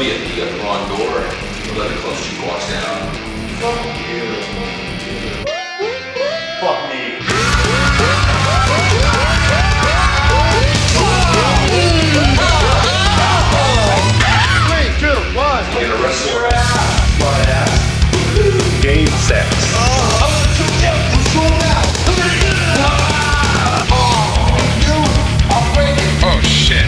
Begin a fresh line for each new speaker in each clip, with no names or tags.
buddy at the wrong door. The leather club she walks down. Fuck you. Fuck me.
3, 2, 1.
Get a wrestler ass. Butt ass.
Game sex.
Oh shit.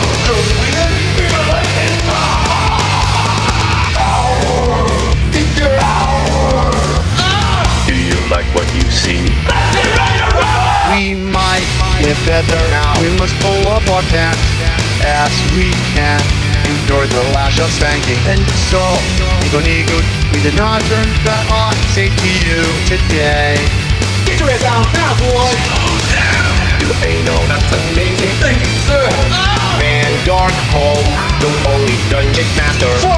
Do you like what you see?
We might get better now. We must pull up our pants as we can. Endure the lash of spanking. And so, Ego, we did not turn that on. Say to you today.
Get your ass down now, boy.
You ain't know that's amazing.
Thank you, sir.
Man, dark hole, the only dungeon master.